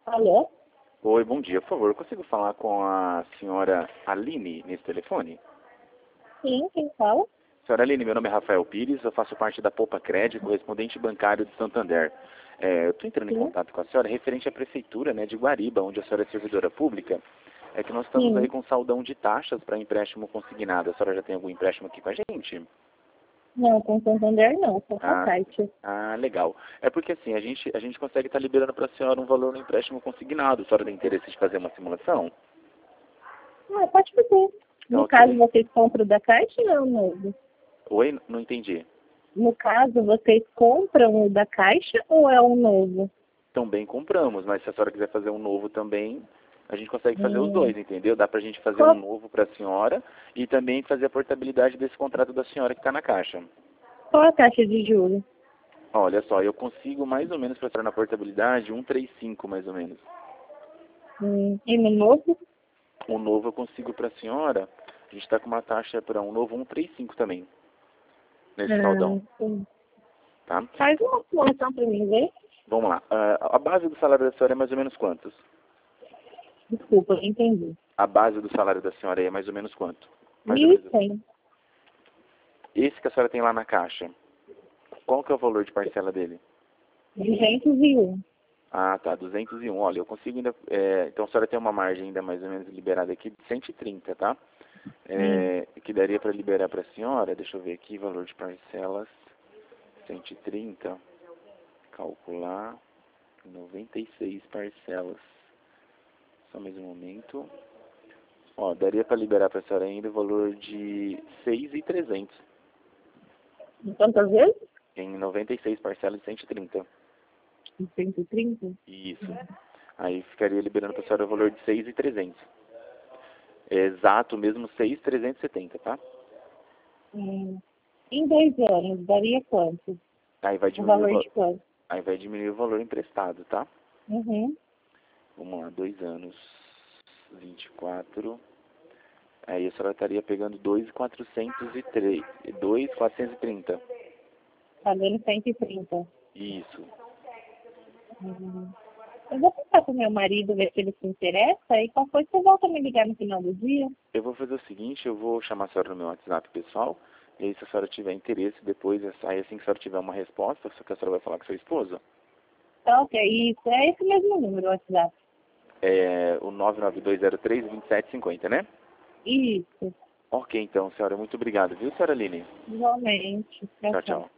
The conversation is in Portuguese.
Alô? Oi, bom dia. Por favor, eu consigo falar com a senhora Aline nesse telefone? Sim, quem fala? Senhora Aline, meu nome é Rafael Pires, eu faço parte da Poupa Crédito, correspondente bancário de Santander. Eu estou entrando em Sim, contato com a senhora referente à prefeitura, de Guariba, onde a senhora é servidora pública. É que nós estamos aí sim. com saldão de taxas para empréstimo consignado. A senhora já tem algum empréstimo aqui com a gente? Não, com Santander não, só com a Ah, Caixa. legal. É porque assim, a gente consegue estar liberando para a senhora um valor no empréstimo consignado. A senhora tem interesse de fazer uma simulação? Ah, pode fazer. Então, No caso, ok. vocês compram o da Caixa ou é o novo? Oi, não entendi. No caso, vocês compram o da Caixa ou é o novo? Também compramos, mas se a senhora quiser fazer um novo também, a gente consegue fazer os Hum. dois, entendeu? Dá pra gente fazer um Qual, novo para a senhora e também fazer a portabilidade desse contrato da senhora que está na caixa. qual a taxa de juros? Olha só, eu consigo mais ou menos para a senhora na portabilidade 1,35 mais ou menos. E no novo? O novo eu consigo para a senhora, a gente está com uma taxa para um novo 1,35 também, nesse saldão, Sim. tá? Faz uma simulação para mim ver. Vamos lá. A base do salário da senhora é mais ou menos quantos? Desculpa, não entendi. A base do salário da senhora aí é mais ou menos quanto? Mais ou menos. 1.100. Esse que a senhora tem lá na caixa, qual que é o valor de parcela dele? 201. Ah, tá, 201. Olha, eu consigo ainda... então a senhora tem uma margem ainda mais ou menos liberada aqui de 130, tá? Que daria para liberar para a senhora, deixa eu ver aqui, valor de parcelas, 130, calcular, 96 parcelas. Só mais um momento. Ó, daria para liberar para a senhora ainda o valor de 6.300 Quantas vezes? em 96 parcelas de 130. 130? Isso. Aí ficaria liberando para a senhora o valor de 6.300. É exato mesmo 6.370, tá? Em 2 anos, daria quanto? Aí vai O diminuir valor de quanto? aí vai diminuir o valor emprestado, tá? Uhum. Vamos lá, 2 anos, 24. Aí a senhora estaria pegando 2.403, 2.430. Pagando 130. Isso. Uhum. Eu vou contar com meu marido, ver se ele se interessa, e qual coisa você volta a me ligar no final do dia. Eu vou fazer o seguinte, eu vou chamar a senhora no meu WhatsApp pessoal, e aí se a senhora tiver interesse, depois, aí assim que a senhora tiver uma resposta, só que a senhora vai falar com sua esposa, Tá, ok, isso. É esse mesmo número, o WhatsApp. é o 99203-2750, né? Isso. Ok, então, senhora, muito obrigado, viu, senhora Aline? Igualmente. Tchau, Tchau, tchau. tchau.